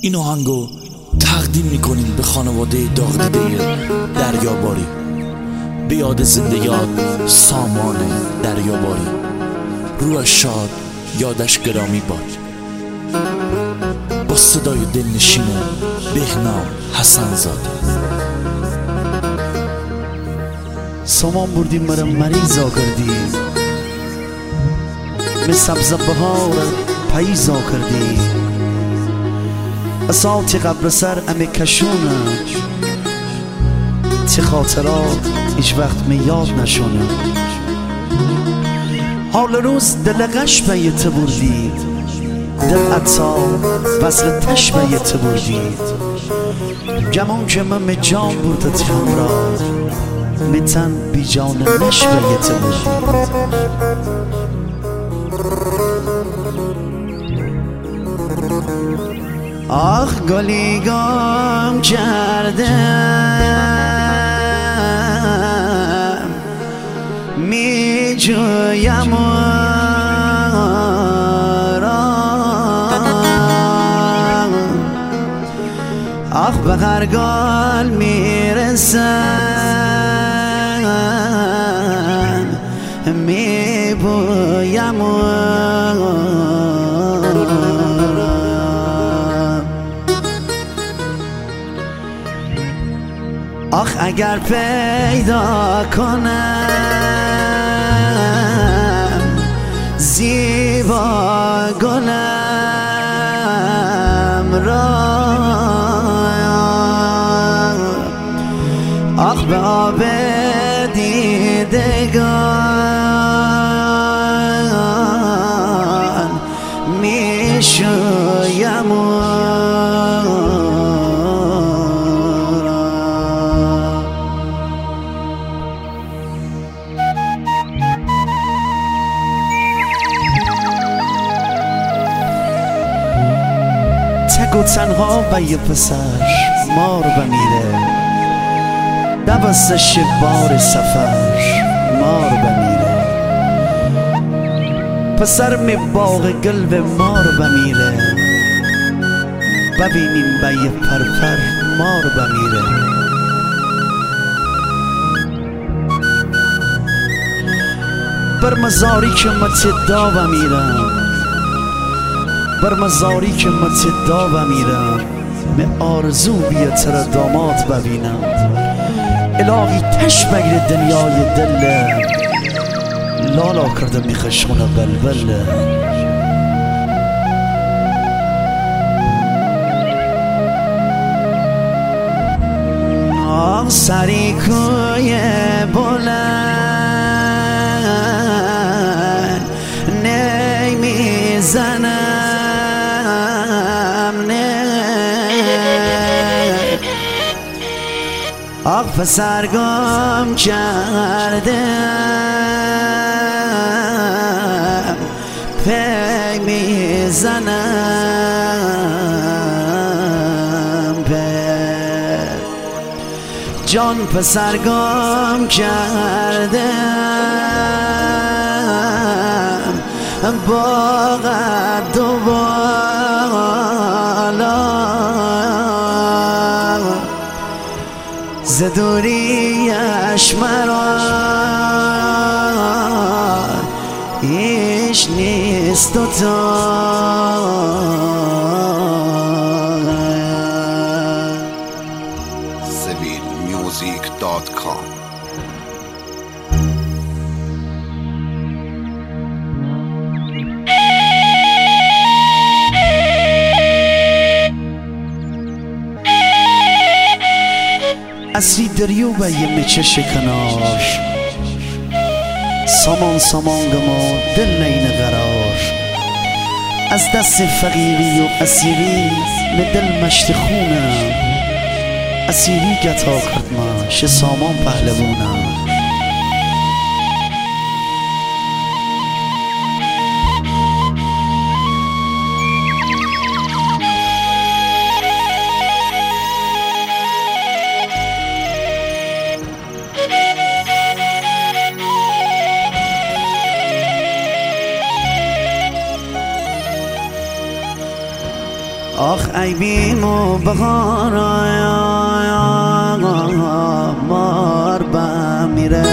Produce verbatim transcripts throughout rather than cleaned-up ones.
این آهنگو تقدیم میکنیم به خانواده داغ دیده دریاباری، به یاد زندگیات سامان دریاباری. روحش شاد، یادش گرامی باد. با صدای دلنشین بهنام حسن زاده. سامان بردی مرا مریضا کردی، می سبز بهار پیزا کردی. اساتی قبر سر امی کشونه، تی خاطرات هیچ وقت می یاد نشونه. حال روز دل قشبه ته بردی، دل اتا وصل تشبه ته بردی. گمان که من می جان بردت همراه، می تن بی جان نشبه ته بردی. آخ گلی گم کردم، می جویم آخ به غرگال میرسم، می بویم آخ اگر پیدا کنم زیبا گلم را، آخ به آب دیدگان می شویم تک و تنها به یه پسر مار بمیره، دوست بار سفر مار بمیره. پسر می باغ گل به مار بمیره، ببینیم به یه پرپر مار بمیره. بر مزاری که متدا بمیرم، بر مزاری که متدا بمیرم، می آرزو بیا تر داماد ببینم. الهی تش بگیر دنیای دل، لالا کرده می خشونه بلبل. آه سری کوی بلند نمی زنم، نه آخ پسر گم کردم، پی میزنم پی جان. پسر گم کردم با قد و بالا، ز دوریش مرا هیچ نیست و تا سویل میوزیک دات کام. اسی دریو و یه مچش کنار، سامان سامان گما دل نین قرار. از دست فقیری و اسیری به دل مشت خونم، اسیری گتا کرد ما شه سامان پهلوونم. آخ ای بیم و بغار مار بمیره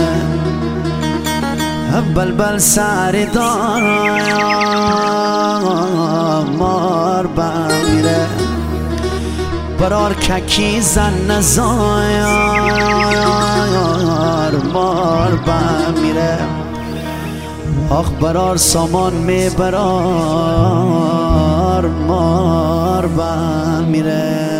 بلبل سر دار مار بمیره برار ککی زن نزار مار بمیره آخ برار سامان می برار مار بمیره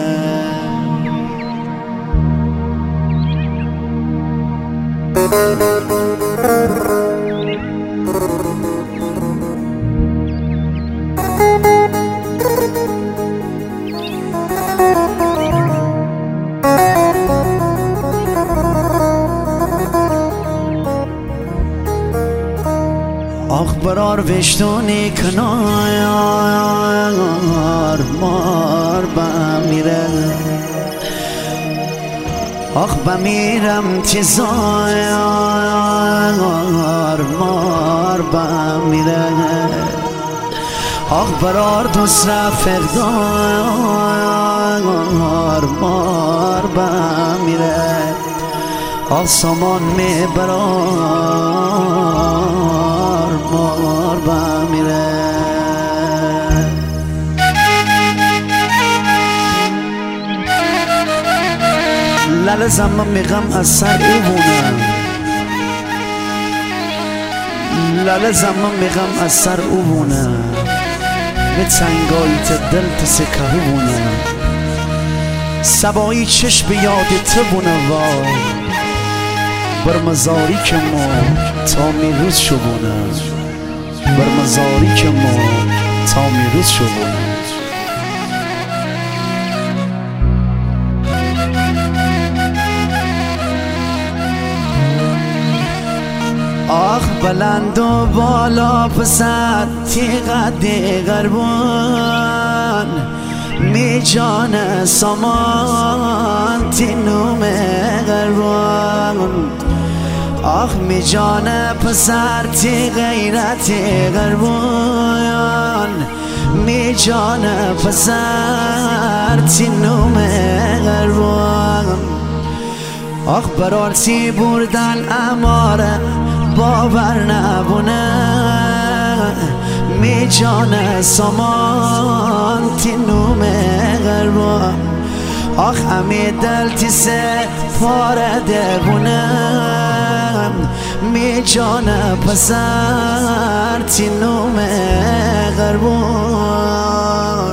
آخ برار وشتونی کنار مار بمیره آخ بمیرم تیزار مار بمیره آخ برار دوست رفقدار مار بمیره آخ سامان می برار مار بمیره لال زمان میغم از سر اوونه لال زمان میغم از سر اوونه به تنگایت دل تسه کهونه سبایی چشم به یاد تبونه و بر مزاری که ما تا میروز شبونه بر مزاری که ما تا میروز شبونه آخ بلند و بالا پسر تیغ دیگربون می جان سامان تی نوم غربون آخ می جان پسر تی غیرت غربون می جان پسر تی نوم غربون آخ برار تی بردن اماره باور نبونه می جان سامان تی نوم غربون آخ امی دل تی سه پاره دبونم می جان پسر تی نوم غربون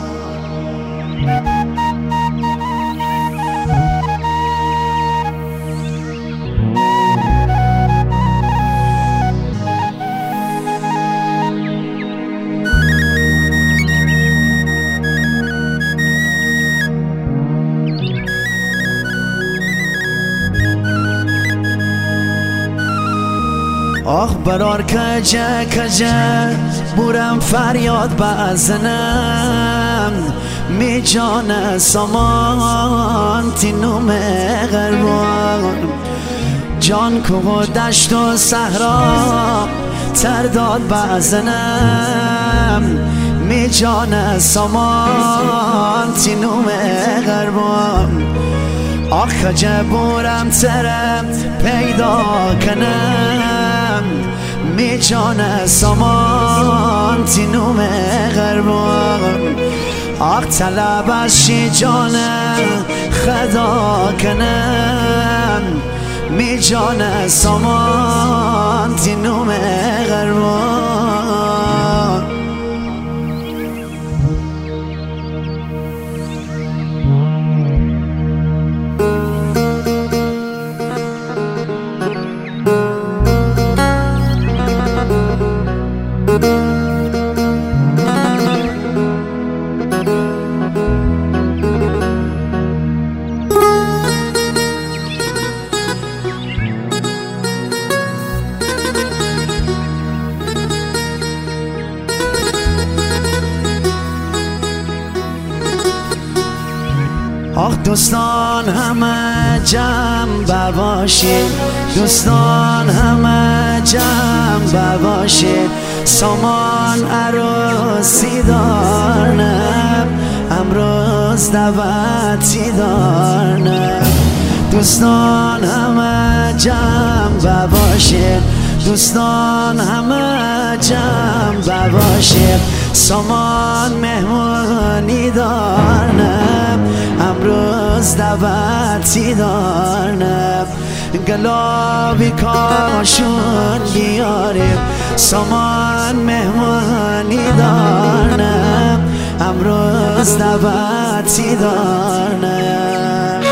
آخ برار کجه کجه بورم فریاد بزنم می جان سامان تی نوم غربون جان کو و دشت و صحرا ترداد بزنم می جان سامان تی نوم غربون آخ کجه بورم ترم پیدا کنم می جان سامان تی نوم غربون آخ طلب از شی جانم خدا کنم می جان سامان تی نوم غربون آخ دوستان همه جمع باشید دوستان همه جمع باشید سامان عروسی دارم امروز دعوتی دارم. دوستان همه جمع باشید، دوستان همه جمع باشید. سامان مهمانی دارم، امروز دعوتی دارم. گلابی کاشون بیاریم، سامان مهمانی دارم، امروز دعوتی دارم.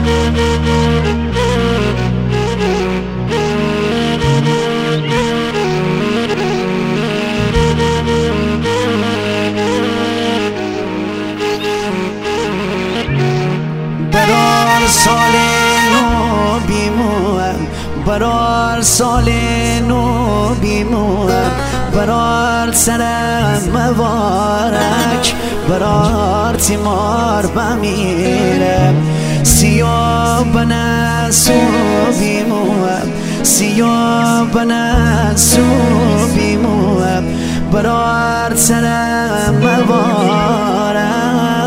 برار سال نو بیموم، برار سال نو بیموم، برار سرم مبارک، برار تیمار بمیرم. سیاه بنسو بیموم، سیاه بنسو بیموم، برار سرم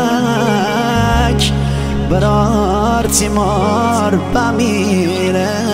مبارک، برار تیمار بمیرم.